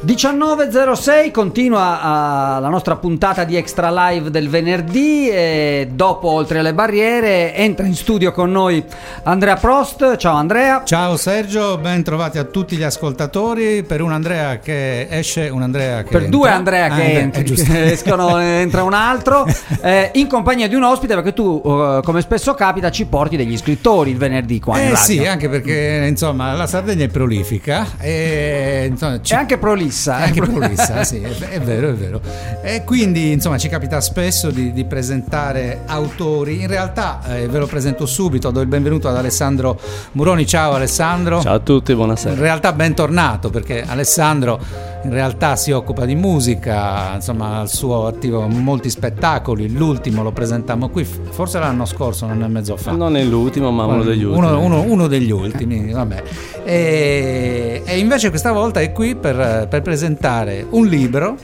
19.06 continua la nostra puntata di Extra Live del venerdì e dopo Oltre le Barriere entra in studio con noi Andrea Prost. Ciao Andrea. Ciao Sergio, ben trovati a tutti gli ascoltatori. Per un Andrea che esce, un Andrea che per entra. Due Andrea che escono, entra un altro in compagnia di un ospite, perché tu come spesso capita ci porti degli scrittori il venerdì qua in radio. Sì, anche perché insomma la Sardegna è prolifica e insomma, è anche prolissa. Anche prolissa, sì, è vero. E quindi insomma ci capita spesso di presentare autori. In realtà ve lo presento subito, do il benvenuto ad Alessandro Muroni. Ciao Alessandro. Ciao a tutti, buonasera. In realtà bentornato, perché Alessandro in realtà si occupa di musica, insomma al suo attivo molti spettacoli. L'ultimo lo presentammo qui forse l'anno scorso, non è mezzo fa. Non è l'ultimo, ma uno degli ultimi. Uno degli ultimi, vabbè. E invece questa volta è qui per presentare un libro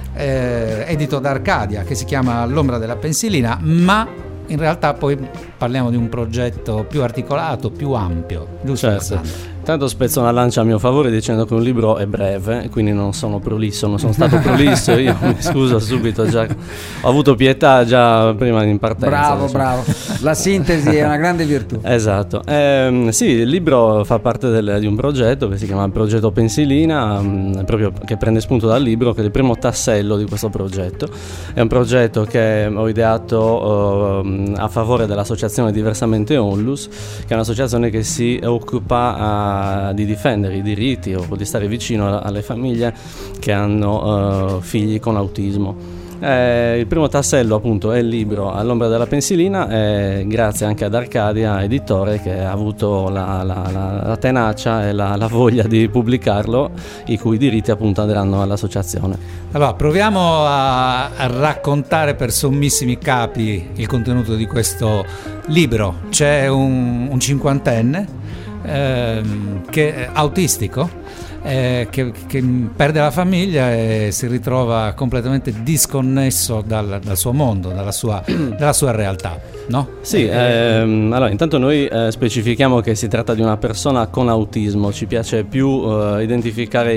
edito da Arcadia che si chiama L'ombra della pensilina, ma in realtà poi parliamo di un progetto più articolato, più ampio, giusto? Certo. Tanto spezzo una lancia a mio favore dicendo che un libro è breve, quindi non sono prolisso, non sono stato prolisso, io mi scuso subito, già ho avuto pietà già prima in partenza. Bravo, la sintesi è una grande virtù. Esatto, sì, il libro fa parte di un progetto che si chiama Progetto Pensilina, proprio che prende spunto dal libro, che è il primo tassello di questo progetto. È un progetto che ho ideato a favore dell'associazione Diversamente Onlus, che è un'associazione che si occupa di difendere i diritti o di stare vicino alle famiglie che hanno figli con autismo. Il primo tassello appunto è il libro All'ombra della pensilina, grazie anche ad Arcadia Editore, che ha avuto la tenacia e la voglia di pubblicarlo, i cui diritti appunto andranno all'associazione. Allora proviamo a raccontare per sommissimi capi il contenuto di questo libro. C'è un cinquantenne che è autistico, che perde la famiglia e si ritrova completamente disconnesso dal suo mondo, dalla sua realtà, no? Sì, allora intanto noi specifichiamo che si tratta di una persona con autismo. Ci piace più identificare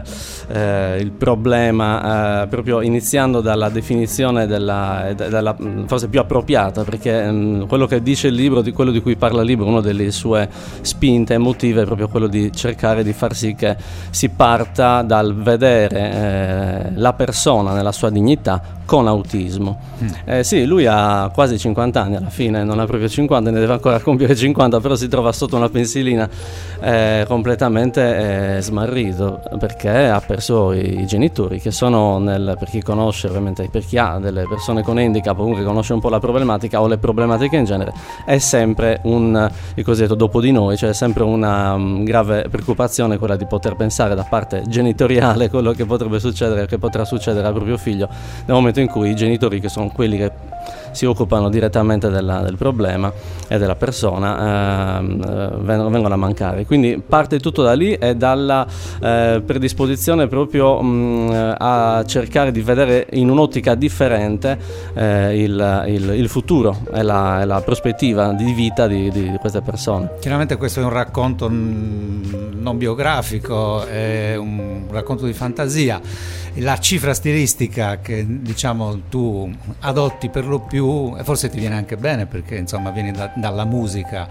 il problema proprio iniziando dalla definizione della forse più appropriata, perché quello che dice il libro, di quello di cui parla il libro, una delle sue spinte emotive è proprio quello di cercare di far sì che si parta dal vedere la persona nella sua dignità con autismo. Sì, lui ha quasi 50 anni alla fine, non ha proprio 50, ne deve ancora compiere 50, però si trova sotto una pensilina completamente smarrito, perché ha perso i genitori, che sono per chi conosce, ovviamente per chi ha delle persone con handicap, comunque conosce un po' la problematica o le problematiche in genere, è sempre il cosiddetto dopo di noi, cioè è sempre una grave preoccupazione quella di poter pensare da parte genitoriale quello che potrebbe succedere, che potrà succedere al proprio figlio nel momento in cui i genitori, che sono quelli che si occupano direttamente del problema e della persona, vengono a mancare. Quindi parte tutto da lì e dalla predisposizione proprio a cercare di vedere in un'ottica differente il futuro e la prospettiva di vita di queste persone. Chiaramente questo è un racconto non biografico, è un racconto di fantasia. La cifra stilistica che diciamo tu adotti per lo più, e forse ti viene anche bene perché insomma vieni dalla musica,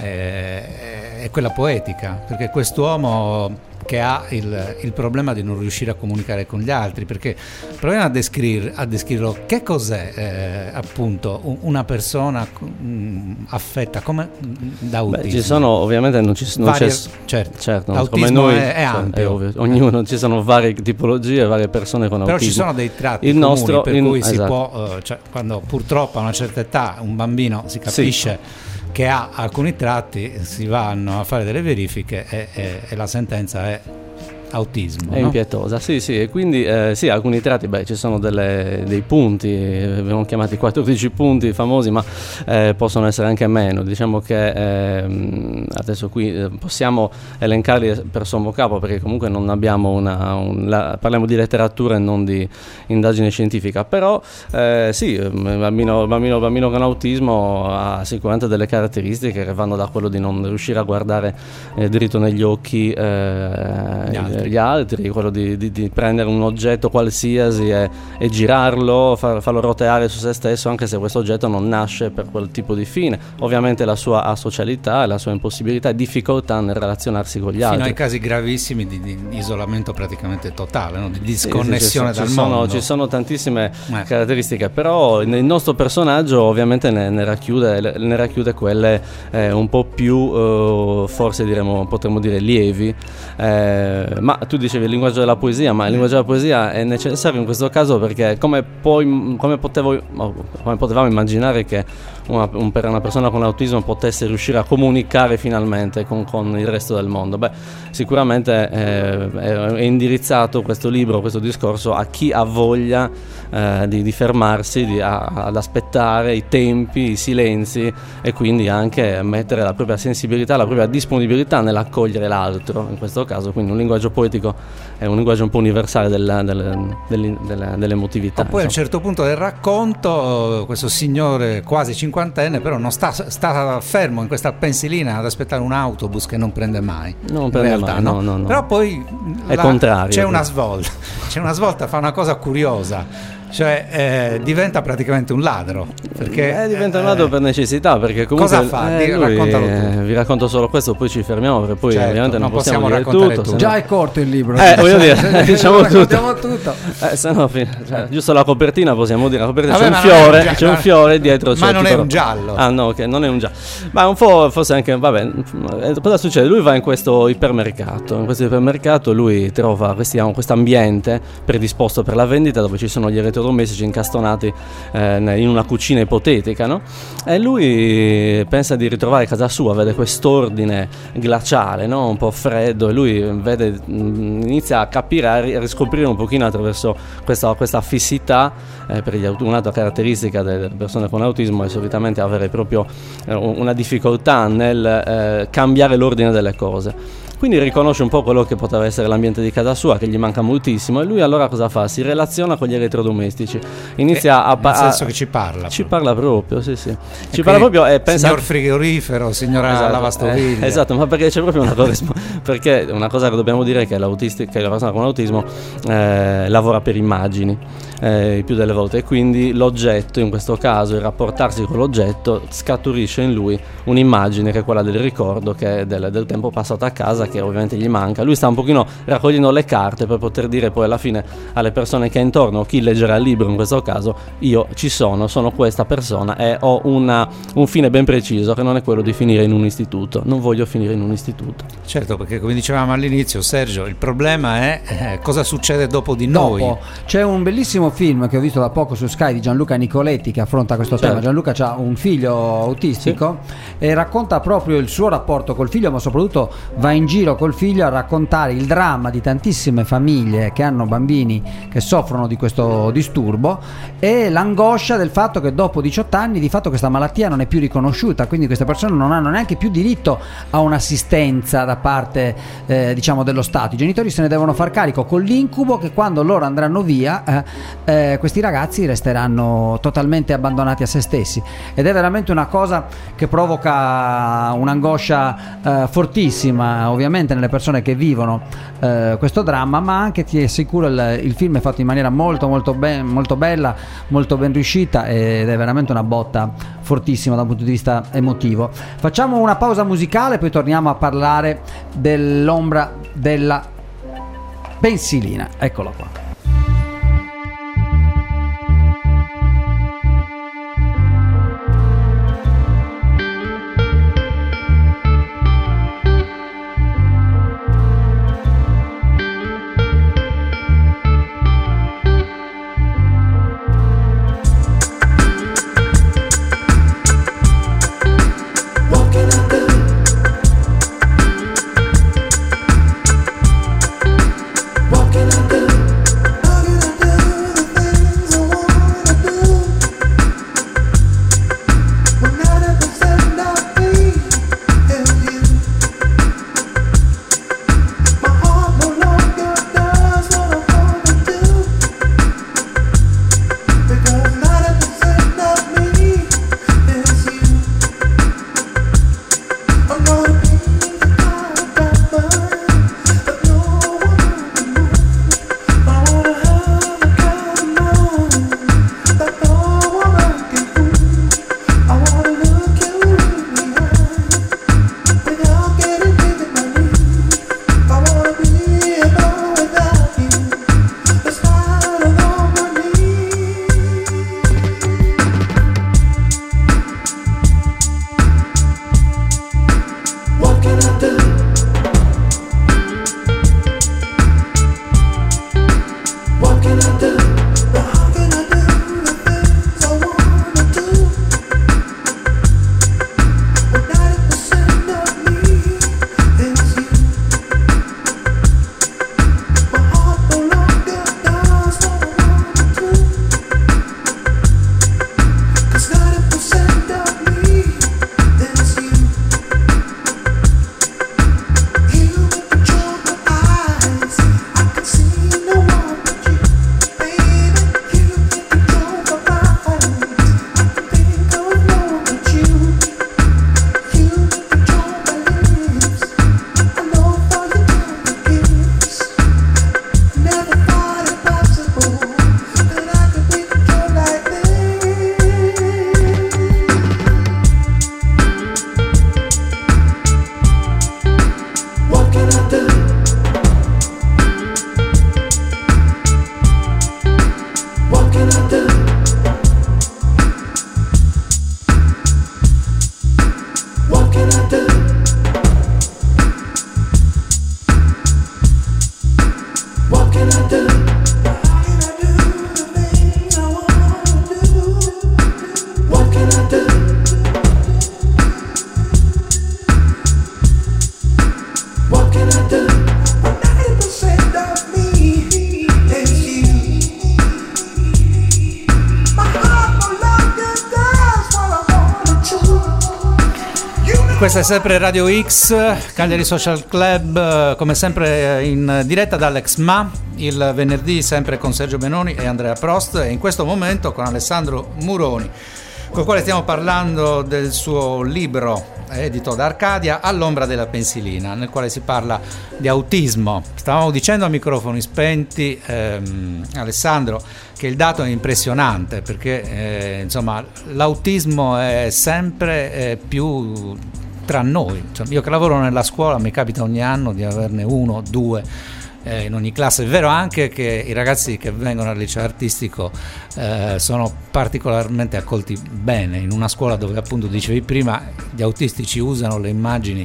è quella poetica, perché quest'uomo che ha il problema di non riuscire a comunicare con gli altri, perché proviamo a descriverlo. Che cos'è appunto una persona affetta come da autismo? Ci sono ovviamente non c'è certo come noi è ampio, è ovvio, ognuno, ci sono varie tipologie, varie persone con autismo, però ci sono dei tratti comuni per cui si può quando purtroppo a una certa età un bambino si capisce che ha alcuni tratti, si vanno a fare delle verifiche e la sentenza è autismo, è no? impietosa, sì, e quindi sì, alcuni tratti, ci sono dei punti, abbiamo chiamati 14 punti famosi, ma possono essere anche meno. Diciamo che adesso qui possiamo elencarli per sommo capo, perché comunque non abbiamo parliamo di letteratura e non di indagine scientifica, però sì, il bambino con autismo ha sicuramente delle caratteristiche che vanno da quello di non riuscire a guardare dritto negli occhi gli altri, quello di prendere un oggetto qualsiasi e girarlo, farlo roteare su se stesso, anche se questo oggetto non nasce per quel tipo di fine. Ovviamente la sua asocialità, la sua impossibilità e difficoltà nel relazionarsi con gli altri. Fino ai casi gravissimi di isolamento praticamente totale, no? Di disconnessione dal mondo. Ci sono tantissime caratteristiche, però il nostro personaggio ovviamente ne racchiude quelle un po' più forse potremmo dire lievi, ma tu dicevi il linguaggio della poesia, ma il linguaggio della poesia è necessario in questo caso, perché come potevamo immaginare che per una persona con autismo potesse riuscire a comunicare finalmente con il resto del mondo? Sicuramente è indirizzato questo libro, questo discorso, a chi ha voglia di fermarsi, ad aspettare i tempi, i silenzi, e quindi anche mettere la propria sensibilità, la propria disponibilità nell'accogliere l'altro, in questo caso. Quindi un linguaggio poetico è un linguaggio un po' universale dell'emotività. Poi a un certo punto del racconto questo signore quasi cinquantenne però non sta fermo in questa pensilina ad aspettare un autobus che non prende mai. Non prende mai, no. Però poi è contrario. C'è una svolta, fa una cosa curiosa. Cioè diventa praticamente un ladro, perché diventa un ladro per necessità, perché comunque cosa fa? Raccontalo tu. Vi racconto solo questo, poi ci fermiamo, perché poi ovviamente non possiamo dire raccontare tutto. Già è corto il libro, voglio dire, diciamo tutto. Se no, giusto la copertina possiamo dire, la copertina c'è un fiore dietro, ma non è un giallo. No, ok, non è un giallo, ma un po' forse anche, cosa succede? Lui va in questo ipermercato, lui trova questo ambiente predisposto per la vendita, dove ci sono gli elettrodomestici incastonati in una cucina ipotetica, no? E lui pensa di ritrovare casa sua, vede quest'ordine glaciale, no? Un po' freddo, e lui inizia a capire, a riscoprire un pochino attraverso questa fissità, un'altra caratteristica delle persone con autismo è solitamente avere proprio una difficoltà nel cambiare l'ordine delle cose. Quindi riconosce un po' quello che poteva essere l'ambiente di casa sua, che gli manca moltissimo, e lui allora cosa fa? Si relaziona con gli elettrodomestici, inizia nel senso che ci parla. Ci parla proprio, sì. Ci parla proprio e pensa... Signor frigorifero, signora lavastoviglie. Esatto, ma perché c'è proprio una cosa... perché una cosa che dobbiamo dire è che la persona con autismo lavora per immagini, più delle volte, e quindi l'oggetto, in questo caso il rapportarsi con l'oggetto, scaturisce in lui un'immagine che è quella del ricordo, che è del tempo passato a casa, che ovviamente gli manca. Lui sta un pochino raccogliendo le carte per poter dire poi alla fine alle persone che è intorno, chi leggerà il libro in questo caso: io ci sono questa persona e ho un fine ben preciso, che non è quello di finire in un istituto. Non voglio finire in un istituto. Certo, perché come dicevamo all'inizio, Sergio, il problema è cosa succede dopo di noi. C'è un bellissimo film che ho visto da poco su Sky di Gianluca Nicoletti che affronta questo tema. Gianluca ha un figlio autistico, e racconta proprio il suo rapporto col figlio, ma soprattutto va in giro col figlio a raccontare il dramma di tantissime famiglie che hanno bambini che soffrono di questo disturbo, e l'angoscia del fatto che dopo 18 anni di fatto questa malattia non è più riconosciuta, quindi queste persone non hanno neanche più diritto a un'assistenza da parte dello Stato. I genitori se ne devono far carico, con l'incubo che quando loro andranno via questi ragazzi resteranno totalmente abbandonati a se stessi, ed è veramente una cosa che provoca un'angoscia fortissima ovviamente nelle persone che vivono questo dramma, ma anche, ti assicuro, il film è fatto in maniera molto bella, molto ben riuscita, ed è veramente una botta fortissima da un punto di vista emotivo. Facciamo una pausa musicale, poi torniamo a parlare dell'ombra della pensilina. Eccola qua. Walking Questa è sempre Radio X, Cagliari Social Club, come sempre in diretta dall'Ex Ma, il venerdì sempre con Sergio Benoni e Andrea Prost, e in questo momento con Alessandro Muroni, con il quale stiamo parlando del suo libro edito da Arcadia, All'ombra della pensilina, nel quale si parla di autismo. Stavamo dicendo a microfoni spenti, Alessandro, che il dato è impressionante, perché insomma l'autismo è sempre più tra noi. Cioè, io che lavoro nella scuola mi capita ogni anno di averne 1, 2 in ogni classe. È vero anche che i ragazzi che vengono al liceo artistico sono particolarmente accolti bene, in una scuola dove, appunto dicevi prima, gli autistici usano le immagini,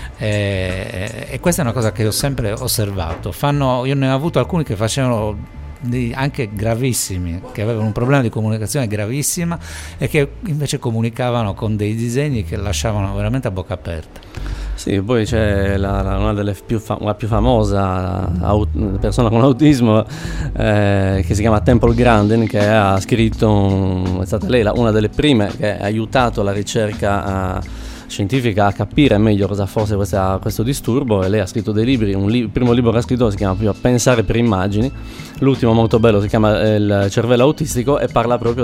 e questa è una cosa che ho sempre osservato. Io ne ho avuto alcuni che facevano anche gravissimi, che avevano un problema di comunicazione gravissima e che invece comunicavano con dei disegni che lasciavano veramente a bocca aperta. Sì, poi c'è una delle la più famosa persona con autismo, che si chiama Temple Grandin, che ha scritto, è stata lei una delle prime che ha aiutato la ricerca scientifica a capire meglio cosa fosse questo disturbo, e lei ha scritto dei libri. Il primo libro che ha scritto si chiama proprio Pensare per immagini, l'ultimo molto bello si chiama Il cervello autistico, e parla proprio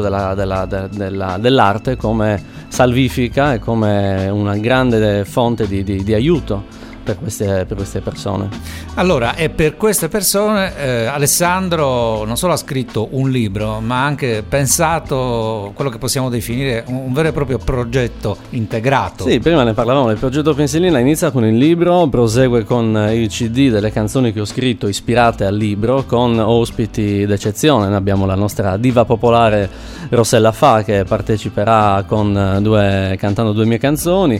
dell'arte come salvifica e come una grande fonte di aiuto per queste persone. Allora, e per queste persone Alessandro non solo ha scritto un libro, ma ha anche pensato quello che possiamo definire un vero e proprio progetto integrato. Sì, prima ne parlavamo. Il progetto Pensilina inizia con il libro, prosegue con il CD delle canzoni che ho scritto ispirate al libro, con ospiti d'eccezione. Noi abbiamo la nostra diva popolare Rossella Fa, che parteciperà cantando 2 mie canzoni,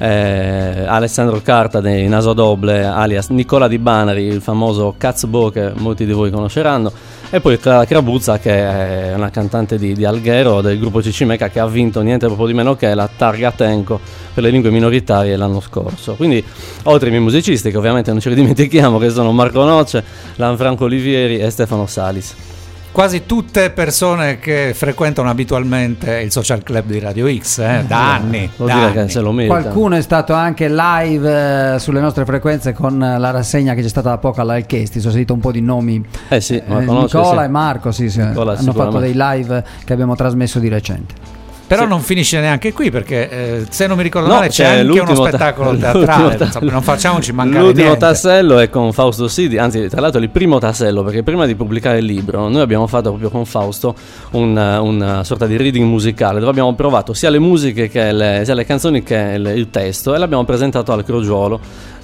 Alessandro Carta dei Naso Doble, alias Nicola Di Banari, il famoso Cazzbo che molti di voi conosceranno, e poi Clara Crabuzza, che è una cantante di Alghero del gruppo Cicimeca, che ha vinto niente proprio di meno che la Targa Tenco per le lingue minoritarie l'anno scorso. Quindi, oltre ai miei musicisti, che ovviamente non ce li dimentichiamo, che sono Marco Noce, Lanfranco Olivieri e Stefano Salis. Quasi tutte persone che frequentano abitualmente il social club di Radio X da anni. Vuol dire che se lo merita. Qualcuno è stato anche live sulle nostre frequenze con la rassegna che c'è stata da poco all'Alchesti. Ho sentito un po' di nomi, sì, Nicola e Marco, Nicola, hanno fatto dei live che abbiamo trasmesso di recente. Però non finisce neanche qui, perché se non mi ricordo male c'è anche uno spettacolo teatrale, non facciamoci mancare l'ultimo niente. tassello è con Fausto Sidi, anzi tra l'altro il primo tassello, perché prima di pubblicare il libro noi abbiamo fatto proprio con Fausto una sorta di reading musicale, dove abbiamo provato sia le musiche sia le canzoni che il testo, e l'abbiamo presentato al Crogiuolo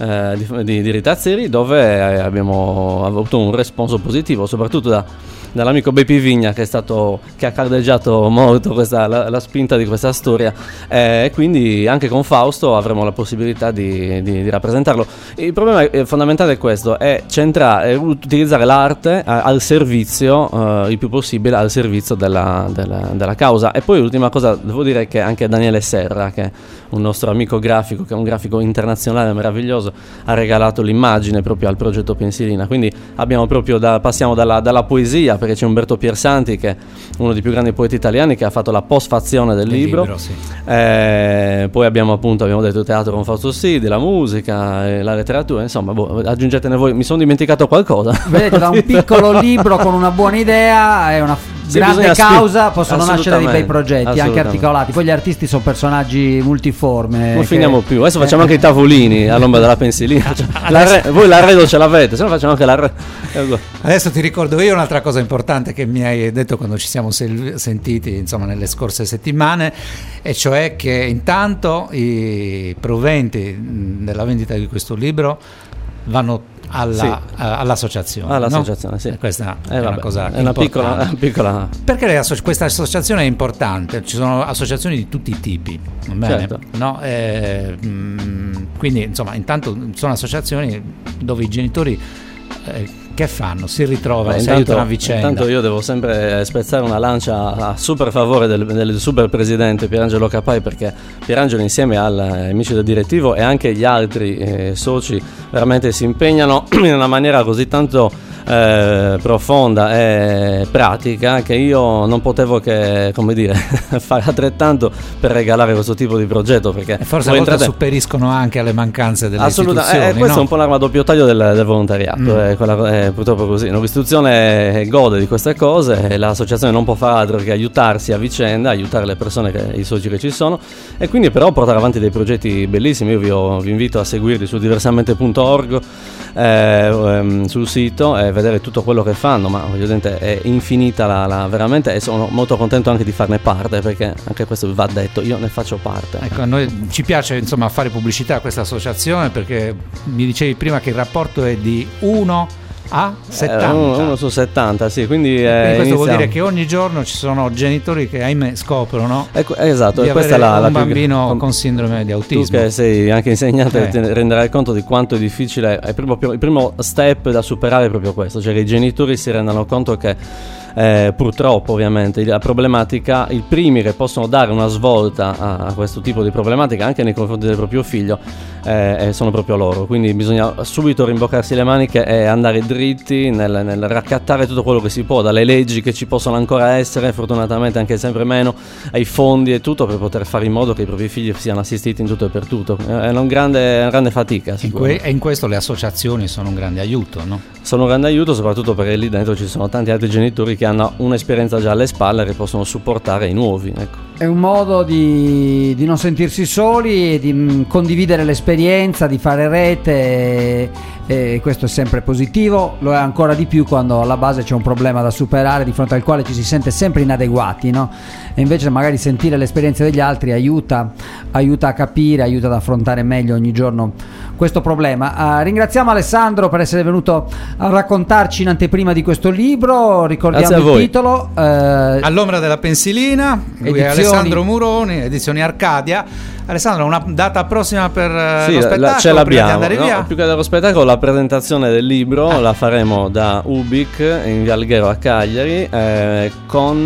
di Rita Azzeri, dove abbiamo avuto un responso positivo, soprattutto dall'amico Bepi Vigna, che ha cardeggiato molto la spinta di questa storia, e quindi anche con Fausto avremo la possibilità di rappresentarlo. Il problema fondamentale è questo: è utilizzare l'arte al servizio, il più possibile al servizio della causa. E poi l'ultima cosa, devo dire che anche Daniele Serra, che è un nostro amico grafico, che è un grafico internazionale meraviglioso, ha regalato l'immagine proprio al progetto Pensilina. Quindi abbiamo passiamo dalla poesia, perché c'è Umberto Piersanti, che è uno dei più grandi poeti italiani, che ha fatto la postfazione del libro, sì. Poi abbiamo detto teatro con Fausto Sidi, la musica, la letteratura, insomma, aggiungetene voi. Mi sono dimenticato qualcosa? Vedete, da un piccolo libro con una buona idea e una grande causa possono nascere dei bei progetti anche articolati. Poi gli artisti sono personaggi multiforme. Non finiamo più. Adesso facciamo anche i tavolini all'ombra della pensilina. Voi l'arredo ce l'avete, se no facciamo anche l'arredo. Adesso ti ricordo io un'altra cosa importante che mi hai detto quando ci siamo sentiti, insomma, nelle scorse settimane, e cioè che intanto i proventi della vendita di questo libro vanno all'associazione. All'associazione, no? sì. Questa è una cosa è una piccola. Perché questa associazione è importante. Ci sono associazioni di tutti i tipi, va bene? Certo. No? Quindi, insomma, intanto sono associazioni dove i genitori che fanno? Si ritrovano, si aiutano a vicenda? Intanto io devo sempre spezzare una lancia a super favore del super presidente Pierangelo Capai, perché Pierangelo insieme agli amici del direttivo e anche gli altri soci veramente si impegnano in una maniera così tanto profonda e pratica che io non potevo che, come dire, fare altrettanto per regalare questo tipo di progetto, perché forse a volte superiscono anche alle mancanze delle istituzioni. Questo è un po' l'arma a doppio taglio del volontariato, è purtroppo così. L'istituzione gode di queste cose e l'associazione non può fare altro che aiutarsi a vicenda, aiutare le persone, i soci che ci sono, e quindi però portare avanti dei progetti bellissimi. Io vi invito a seguirli su diversamente.org, sul sito, e vedere tutto quello che fanno, ma ovviamente è infinita veramente, e sono molto contento anche di farne parte, perché anche questo va detto, io ne faccio parte. Ecco, a noi ci piace insomma fare pubblicità a questa associazione, perché mi dicevi prima che il rapporto è di 1 a 70. 1 su 70, sì, quindi questo vuol dire che ogni giorno ci sono genitori che ahimè scoprono esatto, di questa avere è un bambino con sindrome di autismo. Tu che sei anche insegnante ti renderai conto di quanto è difficile. Il primo step da superare è proprio questo, cioè che i genitori si rendano conto che purtroppo ovviamente la problematica, i primi che possono dare una svolta a questo tipo di problematica anche nei confronti del proprio figlio sono proprio loro, quindi bisogna subito rimboccarsi le maniche e andare dritti nel raccattare tutto quello che si può, dalle leggi che ci possono ancora essere, fortunatamente anche sempre meno, ai fondi e tutto, per poter fare in modo che i propri figli siano assistiti in tutto e per tutto. È una grande fatica. E in questo le associazioni sono un grande aiuto, no? Sono un grande aiuto, soprattutto perché lì dentro ci sono tanti altri genitori che hanno un'esperienza già alle spalle e che possono supportare i nuovi, ecco. È un modo di non sentirsi soli, di condividere l'esperienza, di fare rete, e questo è sempre positivo. Lo è ancora di più quando alla base c'è un problema da superare, di fronte al quale ci si sente sempre inadeguati, no? E invece magari sentire l'esperienza degli altri aiuta a capire, aiuta ad affrontare meglio ogni giorno questo problema. Ringraziamo Alessandro per essere venuto a raccontarci in anteprima di questo libro. Ricordiamo il titolo, All'ombra della pensilina. Lui è Alessandro Muroni, edizioni Arcadia. Alessandro, una data prossima per lo spettacolo? Ce l'abbiamo, prima di andare via? Più che dello spettacolo, la presentazione del libro la faremo da Ubic in Via Alghero a Cagliari, con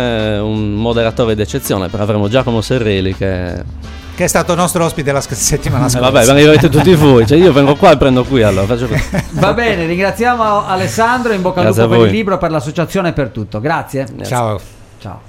un moderatore d'eccezione, però avremo Giacomo Serreli che è stato nostro ospite la settimana scorsa. Vabbè, arrivate tutti voi, cioè io vengo qua e prendo qui, allora Va bene, ringraziamo Alessandro, in bocca al lupo per il libro, per l'associazione e per tutto. Grazie. Ciao. Ciao.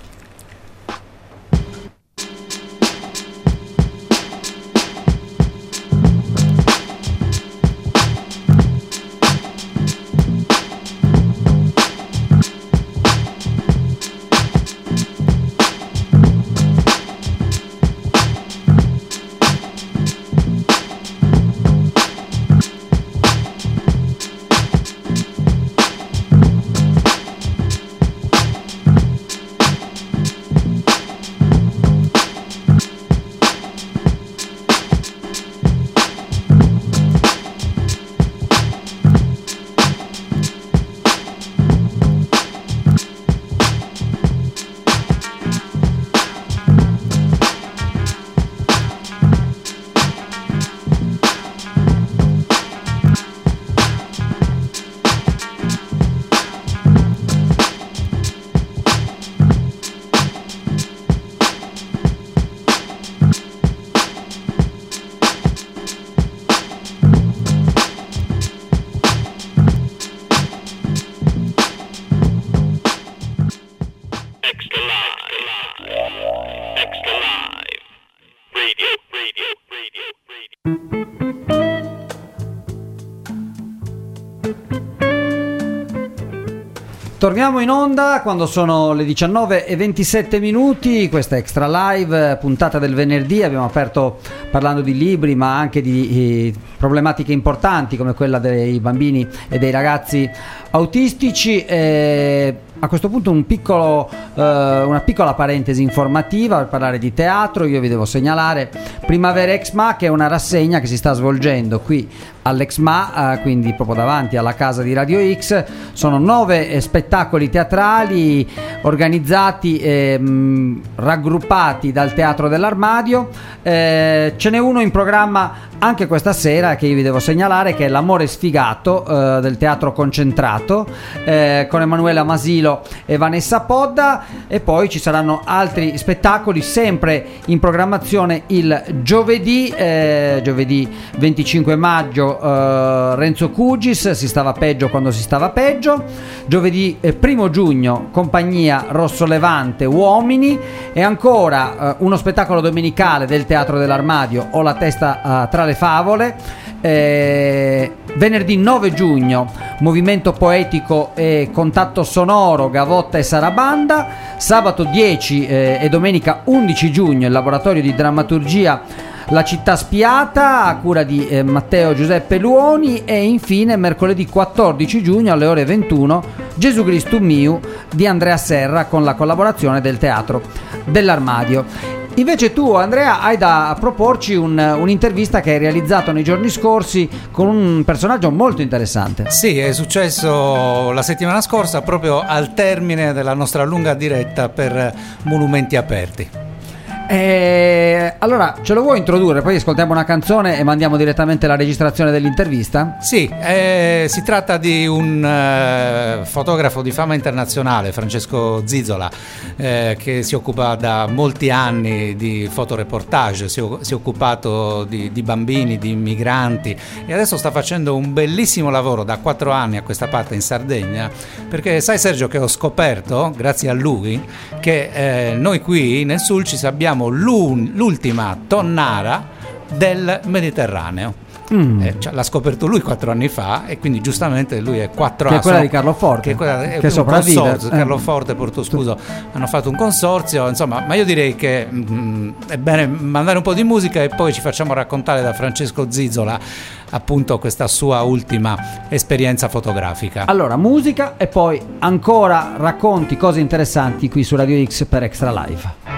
Torniamo in onda quando sono le 19:27. Questa è Extra Live, puntata del venerdì. Abbiamo aperto parlando di libri, ma anche di problematiche importanti come quella dei bambini e dei ragazzi autistici. a questo punto una piccola parentesi informativa per parlare di teatro. Io vi devo segnalare Primavera Exma, che è una rassegna che si sta svolgendo qui all'Exma, quindi proprio davanti alla casa di Radio X. Sono 9 spettacoli teatrali organizzati e raggruppati dal Teatro dell'Armadio. Ce n'è uno in programma anche questa sera che io vi devo segnalare, che è L'amore sfigato del Teatro Concentrato, con Emanuela Masilo e Vanessa Podda, e poi ci saranno altri spettacoli sempre in programmazione il giovedì 25 maggio. Renzo Cugis, Si stava peggio quando si stava peggio. Giovedì 1 giugno Compagnia Rosso Levante Uomini, e ancora uno spettacolo domenicale del Teatro dell'Armadio, Ho la testa tra le favole. Venerdì 9 giugno Movimento poetico e contatto sonoro, Gavotta e Sarabanda. Sabato 10 e domenica 11 giugno il laboratorio di drammaturgia La città spiata a cura di Matteo Giuseppe Luoni, e infine mercoledì 14 giugno alle ore 21 Gesù Cristo Miu di Andrea Serra, con la collaborazione del Teatro dell'Armadio. Invece tu, Andrea, hai da proporci un'intervista che hai realizzato nei giorni scorsi con un personaggio molto interessante. Sì, è successo la settimana scorsa, proprio al termine della nostra lunga diretta per Monumenti Aperti. Allora, ce lo vuoi introdurre? Poi ascoltiamo una canzone e mandiamo direttamente la registrazione dell'intervista? Sì, si tratta di un fotografo di fama internazionale, Francesco Zizzola, che si occupa da molti anni di fotoreportage, si è occupato di bambini, di migranti, e adesso sta facendo un bellissimo lavoro da 4 anni a questa parte in Sardegna, perché sai, Sergio, che ho scoperto, grazie a lui, che noi qui nel Sulcis abbiamo l'ultima tonnara del Mediterraneo. L'ha scoperto lui 4 anni fa, e quindi giustamente lui è 4 anni. Che è quella di Carlo Forte, che sopravvive. Carlo Forte e Porto Scudo hanno fatto un consorzio, insomma, ma io direi che è bene mandare un po' di musica e poi ci facciamo raccontare da Francesco Zizzola appunto questa sua ultima esperienza fotografica. Allora, musica e poi ancora racconti, cose interessanti qui su Radio X per Extra Live.